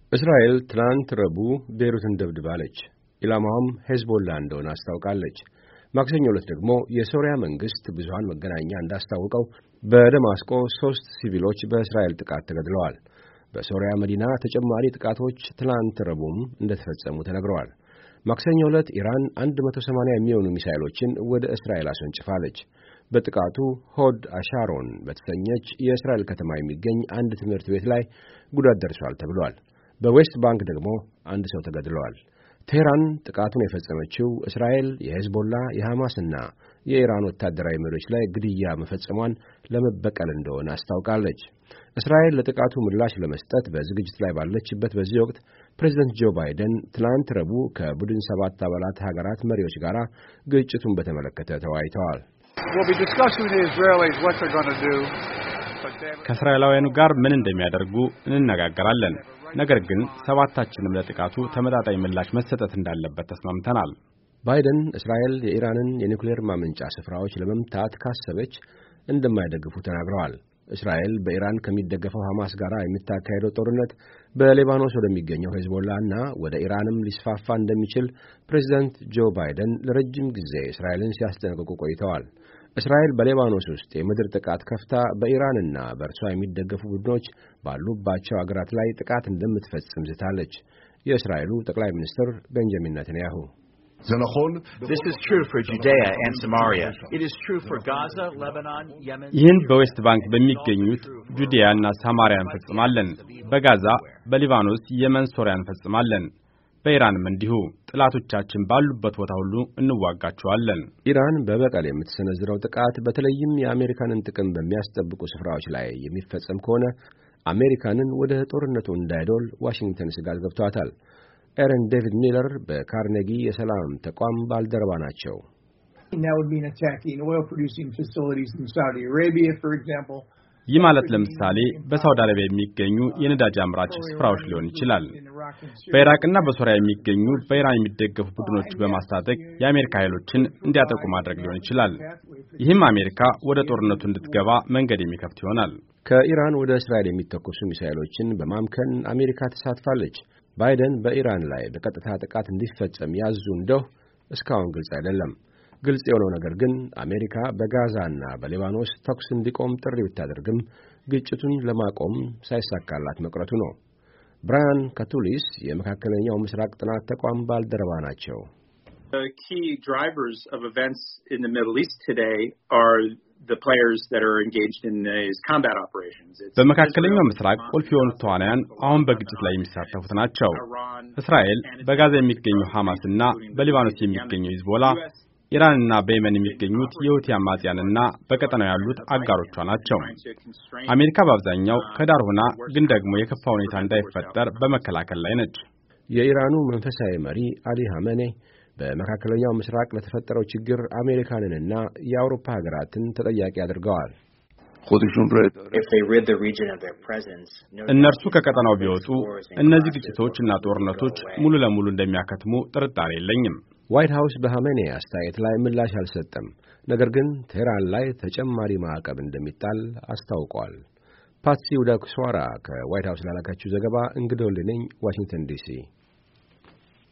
እስራኤል ትናንት ረቡዕ ቤይሩትን ደብድባለች። ኢላማዋም ሄዝቦላ እንደሆነ አስታውቃለች። ማክሰኞ ዕለት ደግሞ የሶሪያ መንግሥት ብዙሃን መገናኛ እንዳስታወቀው በደማስቆ 3 ሲቪሎች በእስራኤል ጥቃት ተገድለዋል። በሶሪያ መዲና ተጨማሪ ጥቃቶች ትናንት ረቡዕም እንደተፈጸሙ ተነግረዋል። ማክሰኞ ዕለት ኢራን 180 የሚሆኑ ሚሳኤሎችን ወደ እስራኤል አስወንጭፋለች። በጥቃቱ ሆድ አሻሮን በተሰኘች የእስራኤል ከተማ የሚገኝ አንድ ትምህርት ቤት ላይ ጉዳት ደርሷል ተብሏል። በዌስት ባንክ ደግሞ አንድ ሰው ተገድለዋል። ቴህራን ጥቃቱን የፈጸመችው እስራኤል የሄዝቦላ የሐማስና የኢራን ወታደራዊ መሪዎች ላይ ግድያ መፈጸሟን ለመበቀል እንደሆነ አስታውቃለች። እስራኤል ለጥቃቱ ምላሽ ለመስጠት በዝግጅት ላይ ባለችበት በዚህ ወቅት ፕሬዚደንት ጆ ባይደን ትናንት ረቡዕ ከቡድን 7 አባላት ሀገራት መሪዎች ጋር ግጭቱን በተመለከተ ተወያይተዋል። ከእስራኤላውያኑ ጋር ምን እንደሚያደርጉ እንነጋገራለን። ነገር ግን ሰባታችንም ለጥቃቱ ተመጣጣኝ ምላሽ መሰጠት እንዳለበት ተስማምተናል። ባይደን እስራኤል የኢራንን የኒውክሌር ማመንጫ ስፍራዎች ለመምታት ካሰበች እንደማይደግፉ ተናግረዋል። እስራኤል በኢራን ከሚደገፈው ሐማስ ጋር የምታካሄደው ጦርነት በሊባኖስ ወደሚገኘው ሄዝቦላ እና ወደ ኢራንም ሊስፋፋ እንደሚችል ፕሬዚዳንት ጆ ባይደን ለረጅም ጊዜ እስራኤልን ሲያስጠነቅቁ ቆይተዋል። እስራኤል በሊባኖስ ውስጥ የምድር ጥቃት ከፍታ በኢራንና በእርሷ የሚደገፉ ቡድኖች ባሉባቸው አገራት ላይ ጥቃት እንደምትፈጽም ዝታለች። የእስራኤሉ ጠቅላይ ሚኒስትር ቤንጃሚን ኔታንያሁ ይህን በዌስት ባንክ በሚገኙት ጁዲያና ሳማሪያ እንፈጽማለን። በጋዛ፣ በሊባኖስ፣ የመን፣ ሶሪያ እንፈጽማለን። በኢራንም እንዲሁ ጥላቶቻችን ባሉበት ቦታ ሁሉ እንዋጋቸዋለን። ኢራን በበቀል የምትሰነዝረው ጥቃት በተለይም የአሜሪካንን ጥቅም በሚያስጠብቁ ስፍራዎች ላይ የሚፈጸም ከሆነ አሜሪካንን ወደ ጦርነቱ እንዳይዶል ዋሽንግተን ስጋት ገብቷታል። ኤረን ዴቪድ ሚለር በካርኔጊ የሰላም ተቋም ባልደረባ ናቸው። ይህ ማለት ለምሳሌ በሳውዲ አረቢያ የሚገኙ የነዳጅ አምራች ስፍራዎች ሊሆን ይችላል። በኢራቅና በሶሪያ የሚገኙ በኢራን የሚደገፉ ቡድኖች በማስታጠቅ የአሜሪካ ኃይሎችን እንዲያጠቁ ማድረግ ሊሆን ይችላል። ይህም አሜሪካ ወደ ጦርነቱ እንድትገባ መንገድ የሚከፍት ይሆናል። ከኢራን ወደ እስራኤል የሚተኮሱ ሚሳኤሎችን በማምከን አሜሪካ ተሳትፋለች። ባይደን በኢራን ላይ በቀጥታ ጥቃት እንዲፈጸም ያዙ እንደው እስካሁን ግልጽ አይደለም። ግልጽ የሆነው ነገር ግን አሜሪካ በጋዛና በሊባኖስ ተኩስ እንዲቆም ጥሪ ብታደርግም ግጭቱን ለማቆም ሳይሳካላት መቅረቱ ነው። ብራያን ካቱሊስ የመካከለኛው ምስራቅ ጥናት ተቋም ባልደረባ ናቸው። በመካከለኛው ምስራቅ ቁልፍ የሆኑት ተዋናያን አሁን በግጭት ላይ የሚሳተፉት ናቸው። እስራኤል፣ በጋዛ የሚገኘው ሐማስና በሊባኖስ የሚገኘው ሂዝቦላ፣ ኢራንና በየመን የሚገኙት የሁቲ አማጽያንና በቀጠናው ያሉት አጋሮቿ ናቸው። አሜሪካ በአብዛኛው ከዳር ሆና ግን ደግሞ የከፋ ሁኔታ እንዳይፈጠር በመከላከል ላይ ነች። የኢራኑ መንፈሳዊ መሪ አሊ ሐሜኔ በመካከለኛው ምስራቅ ለተፈጠረው ችግር አሜሪካንንና የአውሮፓ ሀገራትን ተጠያቂ አድርገዋል። እነርሱ ከቀጠናው ቢወጡ እነዚህ ግጭቶችና ጦርነቶች ሙሉ ለሙሉ እንደሚያከትሙ ጥርጣሬ የለኝም። ዋይት ሃውስ በሐሜኔ አስተያየት ላይ ምላሽ አልሰጠም። ነገር ግን ቴህራን ላይ ተጨማሪ ማዕቀብ እንደሚጣል አስታውቋል። ፓትሲ ውዳኩስዋራ ከዋይት ሃውስ ላላካችሁ ዘገባ እንግዶልነኝ ዋሽንግተን ዲሲ